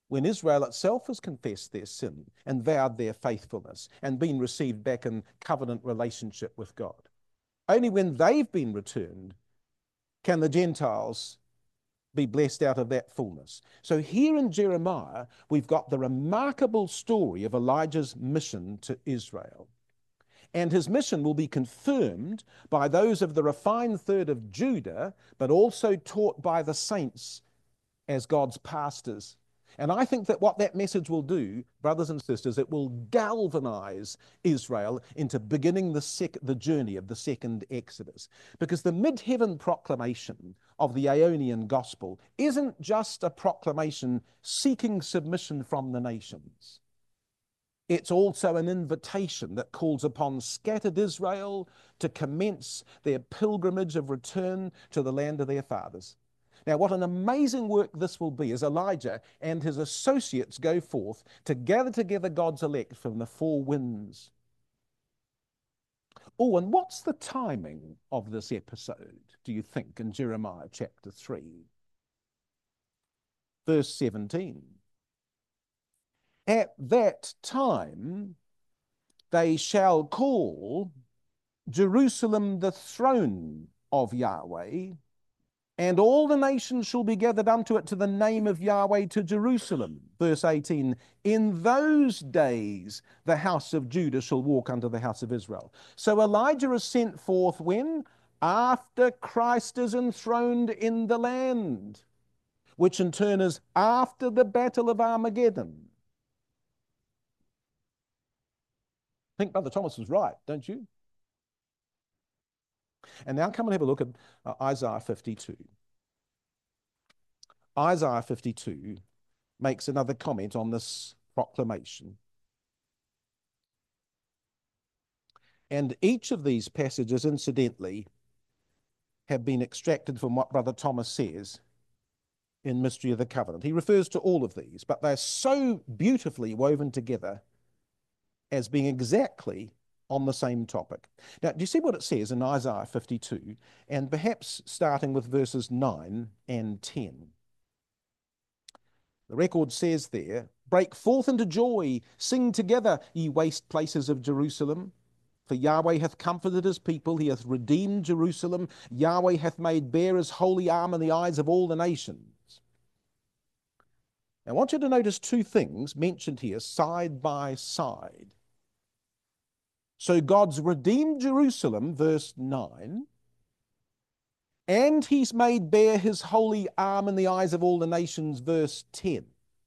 when Israel itself has confessed their sin and vowed their faithfulness and been received back in covenant relationship with God. Only when they've been returned can the Gentiles be blessed out of that fullness. So here in Jeremiah, we've got the remarkable story of Elijah's mission to Israel. And his mission will be confirmed by those of the refined third of Judah, but also taught by the saints as God's pastors. And I think that what that message will do, brothers and sisters, it will galvanize Israel into beginning the, sec- the journey of the second Exodus. Because the mid-heaven proclamation of the Aeonian gospel isn't just a proclamation seeking submission from the nations. It's also an invitation that calls upon scattered Israel to commence their pilgrimage of return to the land of their fathers. Now, what an amazing work this will be as Elijah and his associates go forth to gather together God's elect from the four winds. Oh, and what's the timing of this episode, do you think, in Jeremiah chapter three? Verse seventeen. At that time they shall call Jerusalem the throne of Yahweh, and all the nations shall be gathered unto it to the name of Yahweh to Jerusalem. Verse eighteen, in those days the house of Judah shall walk unto the house of Israel. So Elijah is sent forth when? After Christ is enthroned in the land, which in turn is after the battle of Armageddon. I think Brother Thomas was right, don't you? And now come and have a look at uh, Isaiah fifty-two. Isaiah fifty-two makes another comment on this proclamation. And each of these passages, incidentally, have been extracted from what Brother Thomas says in Mystery of the Covenant. He refers to all of these, but they're so beautifully woven together as being exactly on the same topic. Now, do you see what it says in Isaiah fifty-two, and perhaps starting with verses nine and ten? The record says there, break forth into joy, sing together, ye waste places of Jerusalem. For Yahweh hath comforted his people, he hath redeemed Jerusalem. Yahweh hath made bare his holy arm in the eyes of all the nations. I want you to notice two things mentioned here side by side. So God's redeemed Jerusalem, verse nine, and he's made bare his holy arm in the eyes of all the nations, verse ten.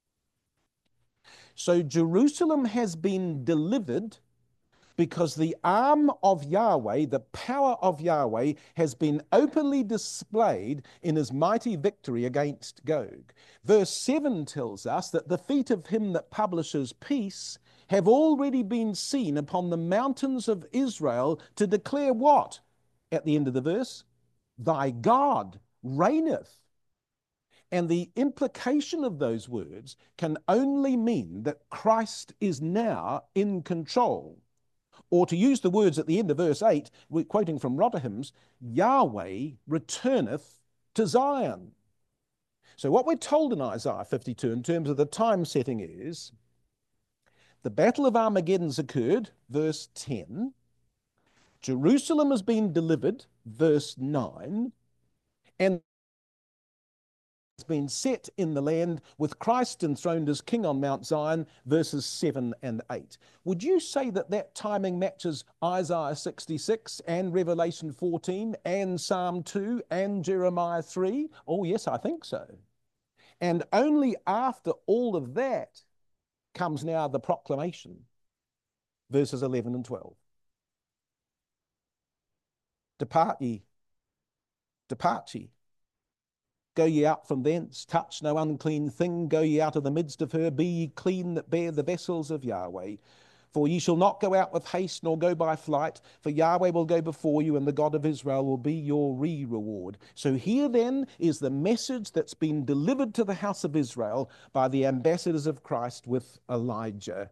So Jerusalem has been delivered because the arm of Yahweh, the power of Yahweh, has been openly displayed in his mighty victory against Gog. Verse seven tells us that the feet of him that publishes peace have already been seen upon the mountains of Israel to declare what? At the end of the verse, thy God reigneth. And the implication of those words can only mean that Christ is now in control. Or to use the words at the end of verse eight, we're quoting from Rotherham's, Yahweh returneth to Zion. So what we're told in Isaiah fifty-two in terms of the time setting is, the battle of Armageddon's occurred, verse ten. Jerusalem has been delivered, verse nine. And it's been set in the land with Christ enthroned as king on Mount Zion, verses seven and eight. Would you say that that timing matches Isaiah sixty-six and Revelation fourteen and Psalm two and Jeremiah three? Oh, yes, I think so. And only after all of that comes now the proclamation, verses eleven and twelve. Depart ye, depart ye. Go ye out from thence, touch no unclean thing, go ye out of the midst of her, be ye clean that bear the vessels of Yahweh. For ye shall not go out with haste, nor go by flight, for Yahweh will go before you, and the God of Israel will be your re-reward. So here then is the message that's been delivered to the house of Israel by the ambassadors of Christ with Elijah.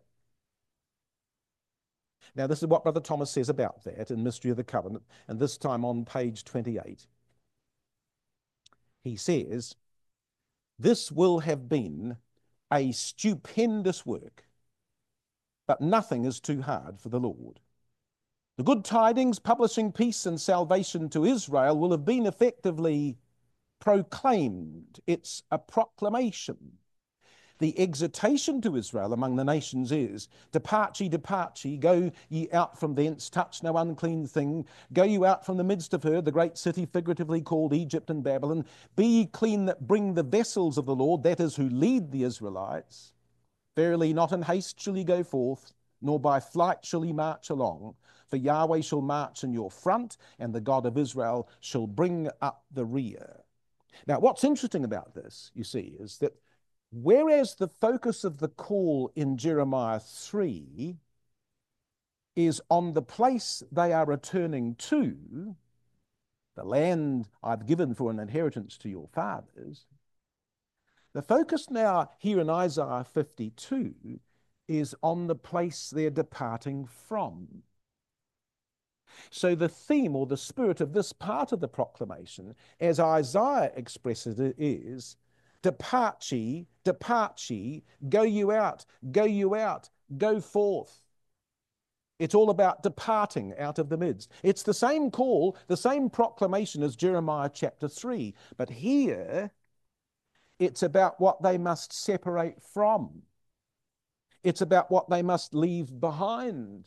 Now this is what Brother Thomas says about that in Mystery of the Covenant, and this time on page twenty-eight. He says, this will have been a stupendous work, but nothing is too hard for the Lord. The good tidings publishing peace and salvation to Israel will have been effectively proclaimed. It's a proclamation. The exhortation to Israel among the nations is, depart ye, depart ye, go ye out from thence, touch no unclean thing, go you out from the midst of her, the great city figuratively called Egypt and Babylon, be ye clean that bring the vessels of the Lord, that is, who lead the Israelites. Verily not in haste shall ye go forth, nor by flight shall ye march along, for Yahweh shall march in your front, and the God of Israel shall bring up the rear. Now, what's interesting about this, you see, is that whereas the focus of the call in Jeremiah three is on the place they are returning to, the land I've given for an inheritance to your fathers, the focus now here in Isaiah fifty-two is on the place they're departing from. So the theme or the spirit of this part of the proclamation, as Isaiah expresses it, is, depart ye, depart ye, go you out, go you out, go forth. It's all about departing out of the midst. It's the same call, the same proclamation as Jeremiah chapter three, but here it's about what they must separate from. It's about what they must leave behind.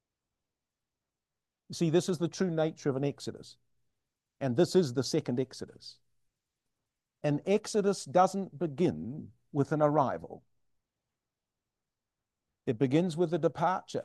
You see, this is the true nature of an exodus, and this is the second exodus. An exodus doesn't begin with an arrival. It begins with a departure.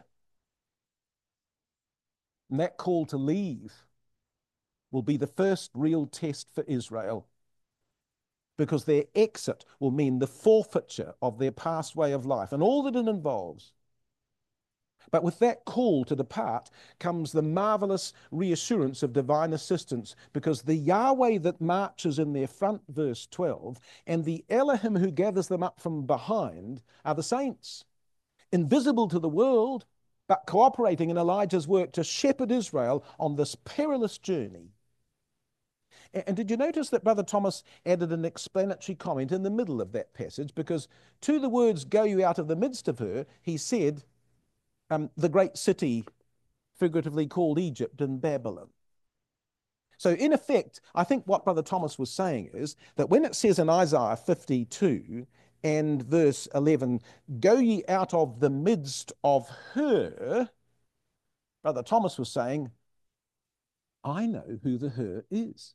And that call to leave will be the first real test for Israel, because their exit will mean the forfeiture of their past way of life and all that it involves. But with that call to depart comes the marvelous reassurance of divine assistance, because the Yahweh that marches in their front, verse twelve, and the Elohim who gathers them up from behind are the saints, invisible to the world, but cooperating in Elijah's work to shepherd Israel on this perilous journey. And did you notice that Brother Thomas added an explanatory comment in the middle of that passage? Because to the words, go you out of the midst of her, he said, Um, the great city figuratively called Egypt and Babylon. So in effect, I think what Brother Thomas was saying is that when it says in Isaiah fifty-two and verse eleven, go ye out of the midst of her, Brother Thomas was saying, I know who the her is.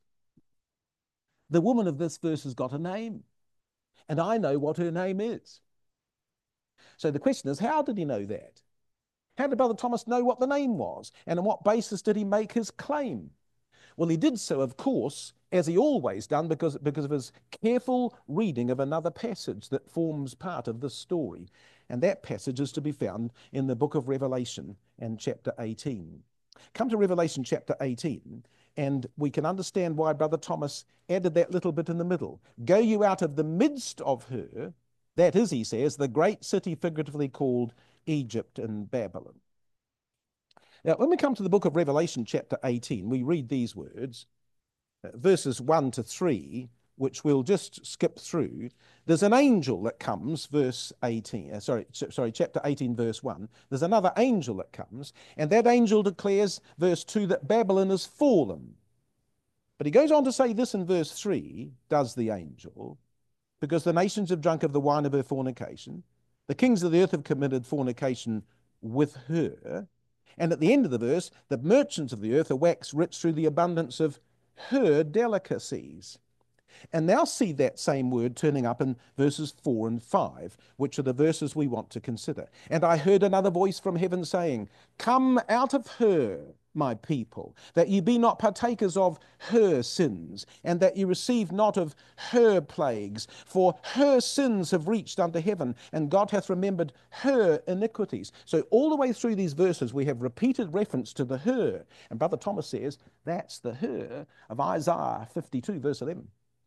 The woman of this verse has got a name, and I know what her name is. So the question is, how did he know that? How did Brother Thomas know what the name was? And on what basis did he make his claim? Well, he did so, of course, as he always done, because, because of his careful reading of another passage that forms part of this story. And that passage is to be found in the book of Revelation and chapter eighteen. Come to Revelation chapter eighteen, and we can understand why Brother Thomas added that little bit in the middle. Go you out of the midst of her, that is, he says, the great city figuratively called Egypt and Babylon. Now, when we come to the book of Revelation chapter eighteen, we read these words, uh, verses one to three, which we'll just skip through. There's an angel that comes, verse eighteen, uh, sorry, sorry, chapter eighteen, verse one. There's another angel that comes, and that angel declares, verse two, that Babylon has fallen. But he goes on to say this in verse three, does the angel, because the nations have drunk of the wine of her fornication. The kings of the earth have committed fornication with her. And at the end of the verse, the merchants of the earth are waxed rich through the abundance of her delicacies. And now see that same word turning up in verses four and five, which are the verses we want to consider. And I heard another voice from heaven saying, come out of her, my people, that ye be not partakers of her sins, and that ye receive not of her plagues, for her sins have reached unto heaven, and God hath remembered her iniquities. So all the way through these verses, we have repeated reference to the her. And Brother Thomas says, that's the her of Isaiah fifty-two, verse eleven.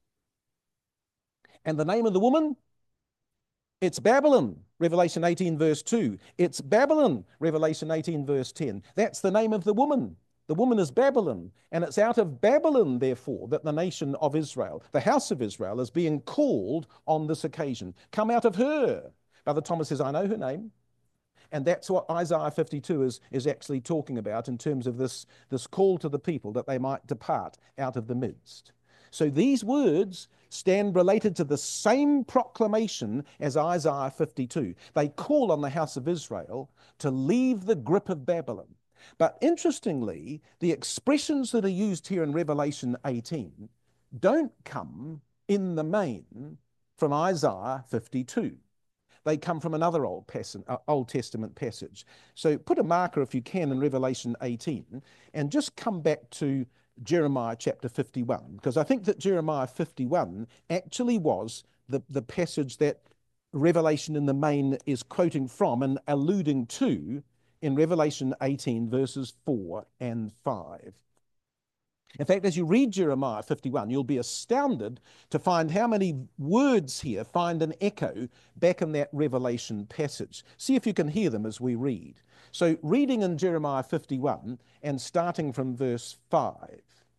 And the name of the woman? It's Babylon, Revelation eighteen, verse two. It's Babylon, Revelation eighteen, verse ten. That's the name of the woman. The woman is Babylon, and it's out of Babylon, therefore, that the nation of Israel, the house of Israel, is being called on this occasion. Come out of her. Brother Thomas says, I know her name. And that's what Isaiah fifty-two is, is actually talking about in terms of this, this call to the people that they might depart out of the midst. So these words stand related to the same proclamation as Isaiah fifty-two. They call on the house of Israel to leave the grip of Babylon. But interestingly, the expressions that are used here in Revelation eighteen don't come in the main from Isaiah fifty-two. They come from another Old, Old Testament passage. So put a marker, if you can, in Revelation eighteen, and just come back to Jeremiah chapter fifty-one, because I think that Jeremiah fifty-one actually was the, the passage that Revelation in the main is quoting from and alluding to in Revelation eighteen, verses four and five. In fact, as you read Jeremiah fifty-one, you'll be astounded to find how many words here find an echo back in that Revelation passage. See if you can hear them as we read. So reading in Jeremiah fifty-one and starting from verse five.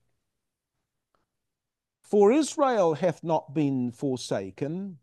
For Israel hath not been forsaken,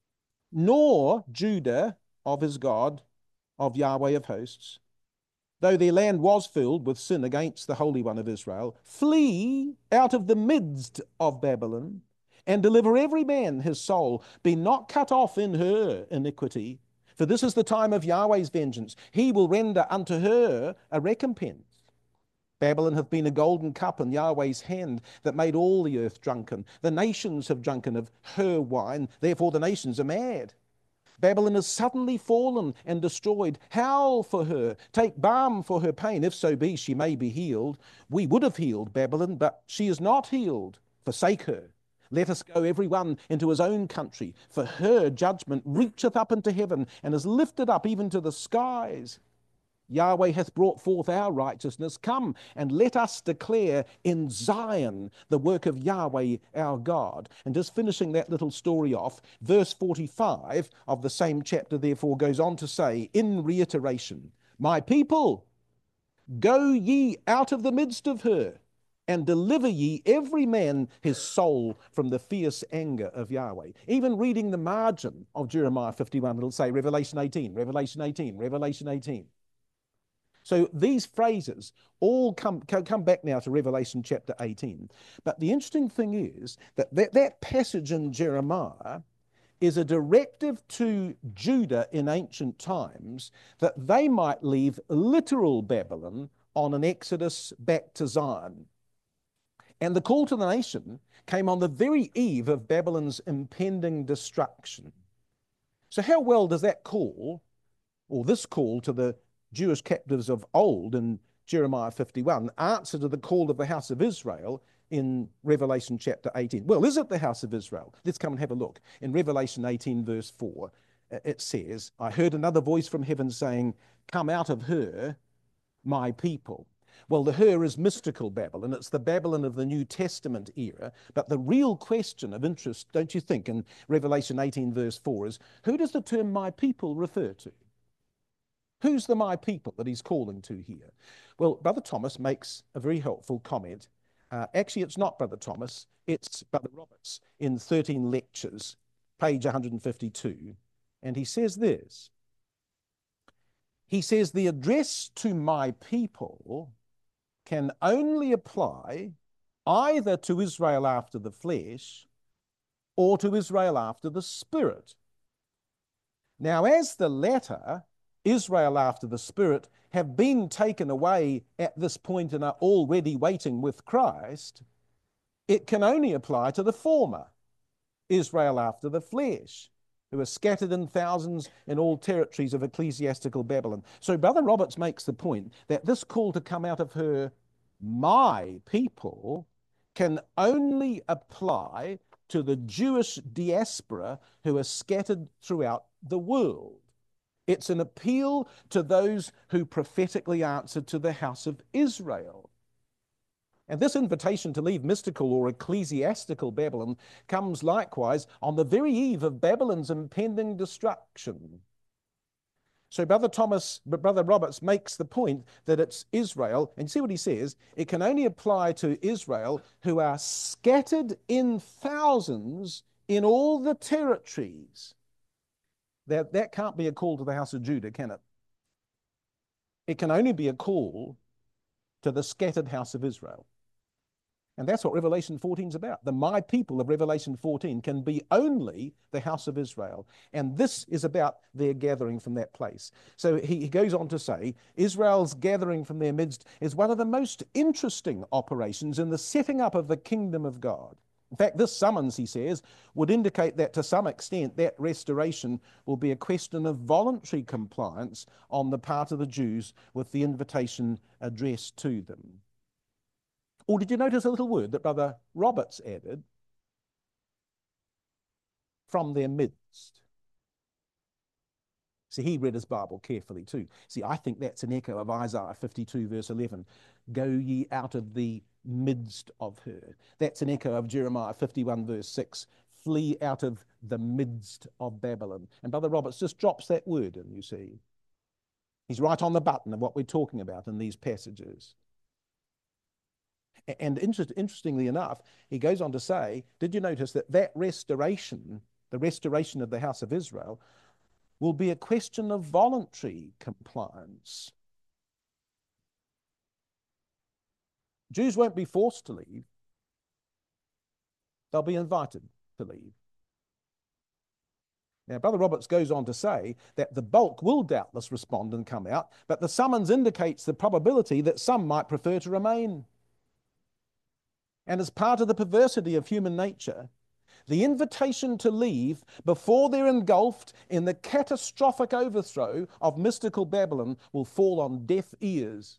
nor Judah of his God, of Yahweh of hosts, though their land was filled with sin against the Holy One of Israel. Flee out of the midst of Babylon, and deliver every man his soul. Be not cut off in her iniquity, for this is the time of Yahweh's vengeance. He will render unto her a recompense. Babylon hath been a golden cup in Yahweh's hand, that made all the earth drunken. The nations have drunken of her wine, therefore the nations are mad. Babylon is suddenly fallen and destroyed. Howl for her, take balm for her pain, if so be she may be healed. We would have healed Babylon, but she is not healed. Forsake her. Let us go every one into his own country, for her judgment reacheth up into heaven, and is lifted up even to the skies. Yahweh hath brought forth our righteousness. Come, and let us declare in Zion the work of Yahweh our God. And just finishing that little story off, verse forty-five of the same chapter therefore goes on to say, in reiteration, my people, go ye out of the midst of her, and deliver ye every man his soul from the fierce anger of Yahweh. Even reading the margin of Jeremiah fifty-one, it'll say Revelation eighteen, Revelation eighteen, Revelation eighteen. So these phrases all come, come back now to Revelation chapter eighteen. But the interesting thing is that that, that passage in Jeremiah is a directive to Judah in ancient times that they might leave literal Babylon on an exodus back to Zion. And the call to the nation came on the very eve of Babylon's impending destruction. So how well does that call, or this call to the Jewish captives of old in Jeremiah fifty-one, answer to the call of the house of Israel in Revelation chapter eighteen? Well, is it the house of Israel? Let's come and have a look. In Revelation eighteen, verse four, it says, I heard another voice from heaven saying, come out of her, my people. Well, the her is mystical Babylon. It's the Babylon of the New Testament era. But the real question of interest, don't you think, in Revelation eighteen, verse four is, who does the term my people refer to? Who's the my people that he's calling to here? Well, Brother Thomas makes a very helpful comment. Uh, actually, it's not Brother Thomas, it's Brother Roberts in thirteen Lectures, page one hundred fifty-two. And he says this. He says, the address to my people can only apply either to Israel after the flesh or to Israel after the spirit. Now, as the latter, Israel after the Spirit, have been taken away at this point and are already waiting with Christ, it can only apply to the former, Israel after the flesh, who are scattered in thousands in all territories of ecclesiastical Babylon. So Brother Roberts makes the point that this call to come out of her, my people, can only apply to the Jewish diaspora who are scattered throughout the world. It's an appeal to those who prophetically answered to the house of Israel. And this invitation to leave mystical or ecclesiastical Babylon comes likewise on the very eve of Babylon's impending destruction. So Brother Thomas, but Brother Roberts makes the point that it's Israel, and see what he says, it can only apply to Israel who are scattered in thousands in all the territories. That, that can't be a call to the house of Judah, can it? It can only be a call to the scattered house of Israel. And that's what Revelation fourteen is about. The my people of Revelation fourteen can be only the house of Israel. And this is about their gathering from that place. So he, he goes on to say, Israel's gathering from their midst is one of the most interesting operations in the setting up of the kingdom of God. In fact, this summons, he says, would indicate that to some extent that restoration will be a question of voluntary compliance on the part of the Jews with the invitation addressed to them. Or did you notice a little word that Brother Roberts added? From their midst. See, he read his Bible carefully too. See, I think that's an echo of Isaiah fifty-two, verse eleven. Go ye out of the midst of her. That's an echo of Jeremiah fifty-one, verse six. Flee out of the midst of Babylon. And Brother Roberts just drops that word in, you see. He's right on the button of what we're talking about in these passages. And interest, interestingly enough, he goes on to say, did you notice that that restoration, the restoration of the house of Israel, will be a question of voluntary compliance? Jews won't be forced to leave. They'll be invited to leave. Now, Brother Roberts goes on to say that the bulk will doubtless respond and come out, but the summons indicates the probability that some might prefer to remain. And as part of the perversity of human nature, the invitation to leave before they're engulfed in the catastrophic overthrow of mystical Babylon will fall on deaf ears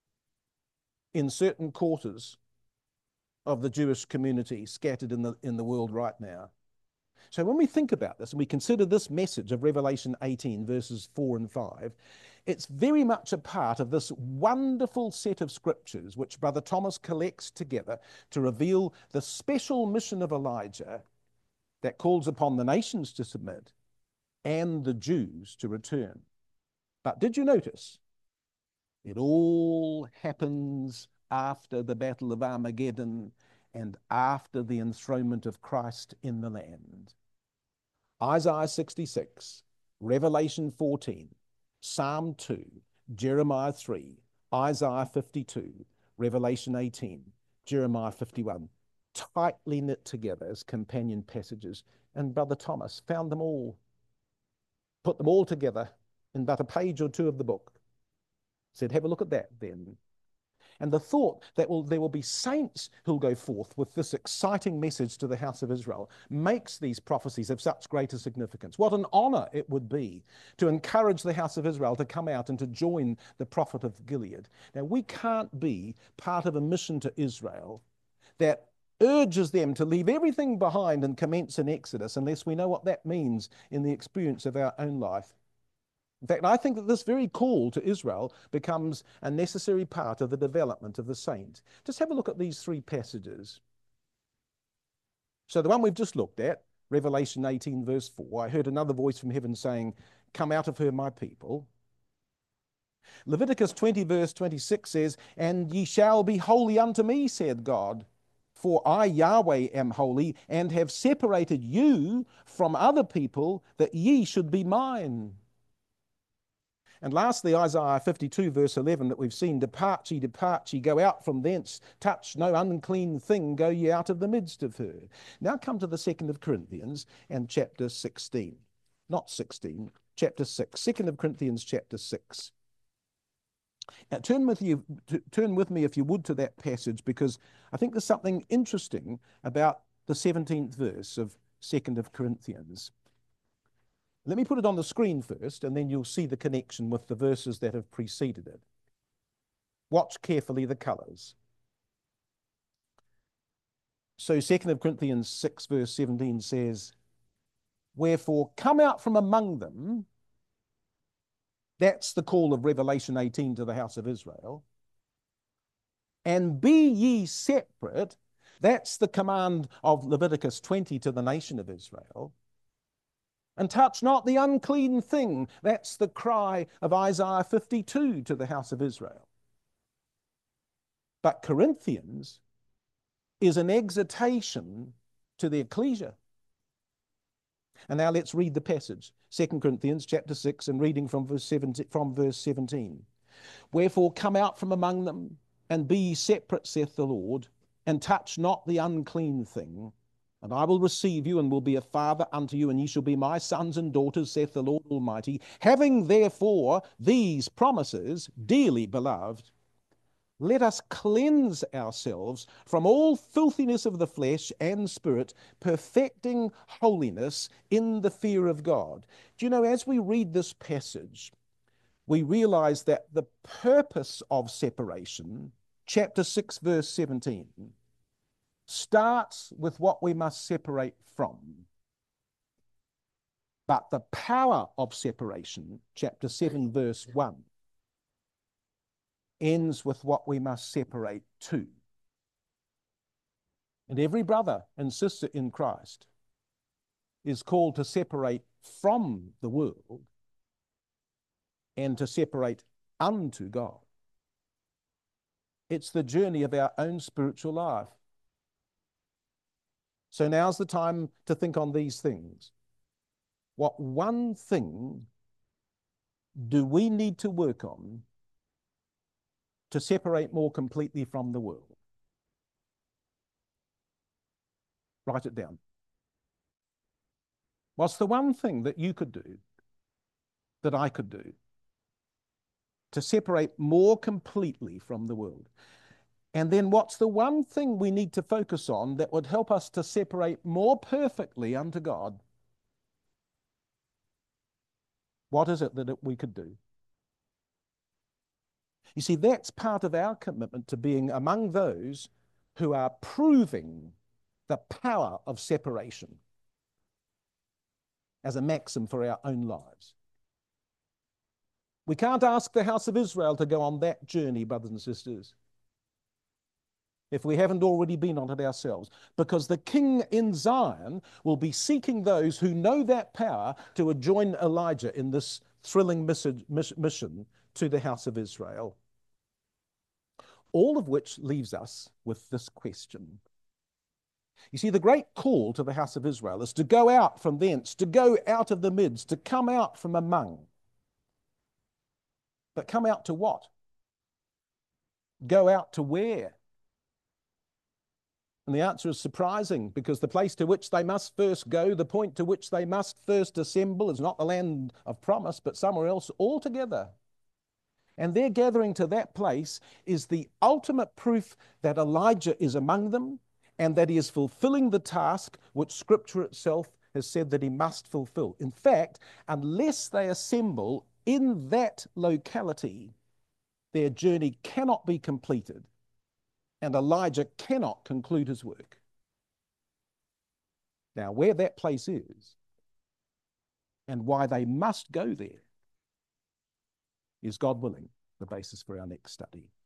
in certain quarters of the Jewish community scattered in the, in the world right now. So when we think about this and we consider this message of Revelation eighteen, verses four and five, it's very much a part of this wonderful set of scriptures which Brother Thomas collects together to reveal the special mission of Elijah that calls upon the nations to submit and the Jews to return. But did you notice? It all happens after the Battle of Armageddon and after the enthronement of Christ in the land. Isaiah sixty-six, Revelation fourteen, Psalm two, Jeremiah three, Isaiah fifty-two, Revelation eighteen, Jeremiah fifty-one, tightly knit together as companion passages. And Brother Thomas found them all, put them all together in but a page or two of the book. Said, have a look at that then. And the thought that will, there will be saints who'll go forth with this exciting message to the house of Israel makes these prophecies of such greater significance. What an honor it would be to encourage the house of Israel to come out and to join the prophet of Gilead. Now, we can't be part of a mission to Israel that urges them to leave everything behind and commence an exodus unless we know what that means in the experience of our own life. In fact, I think that this very call to Israel becomes a necessary part of the development of the saint. Just have a look at these three passages. So the one we've just looked at, Revelation eighteen, verse four, I heard another voice from heaven saying, come out of her, my people. Leviticus twenty, verse twenty-six says, and ye shall be holy unto me, said God. For I, Yahweh, am holy, and have separated you from other people, that ye should be mine. And lastly, Isaiah fifty-two, verse eleven, that we've seen, depart ye, depart ye, go out from thence, touch no unclean thing, go ye out of the midst of her. Now come to the second of Corinthians and chapter sixteen. Not sixteen, chapter six. second of Corinthians, chapter six. Now turn with you, turn with me, if you would, to that passage, because I think there's something interesting about the seventeenth verse of second of Corinthians. Let me put it on the screen first, and then you'll see the connection with the verses that have preceded it. Watch carefully the colors. So second of Corinthians six, verse seventeen says, wherefore come out from among them. That's the call of Revelation eighteen to the house of Israel. And be ye separate. That's the command of Leviticus twenty to the nation of Israel. And touch not the unclean thing. That's the cry of Isaiah fifty-two to the house of Israel. But Corinthians is an exhortation to the ecclesia. And now let's read the passage. Second Corinthians chapter six, and reading from verse seventeen, from verse seventeen. Wherefore come out from among them, and be ye separate, saith the Lord, and touch not the unclean thing. And I will receive you, and will be a father unto you, and ye shall be my sons and daughters, saith the Lord Almighty. Having therefore these promises, dearly beloved, let us cleanse ourselves from all filthiness of the flesh and spirit, perfecting holiness in the fear of God. Do you know, as we read this passage, we realize that the purpose of separation, chapter six, verse seventeen, starts with what we must separate from. But the power of separation, chapter seven, verse one, ends with what we must separate to. And every brother and sister in Christ is called to separate from the world and to separate unto God. It's the journey of our own spiritual life. So now's the time to think on these things. What one thing do we need to work on to separate more completely from the world? Write it down. What's the one thing that you could do, that I could do, to separate more completely from the world? And then what's the one thing we need to focus on that would help us to separate more perfectly unto God? What is it that we could do? You see, that's part of our commitment to being among those who are proving the power of separation as a maxim for our own lives. We can't ask the house of Israel to go on that journey, brothers and sisters, if we haven't already been on it ourselves, because the King in Zion will be seeking those who know that power to join Elijah in this thrilling mission to the house of Israel. All of which leaves us with this question. You see, the great call to the house of Israel is to go out from thence, to go out of the midst, to come out from among. But come out to what? Go out to where? And the answer is surprising, because the place to which they must first go, the point to which they must first assemble, is not the land of promise, but somewhere else altogether. And their gathering to that place is the ultimate proof that Elijah is among them and that he is fulfilling the task which Scripture itself has said that he must fulfill. In fact, unless they assemble in that locality, their journey cannot be completed, and Elijah cannot conclude his work. Now, where that place is and why they must go there is, God willing, the basis for our next study.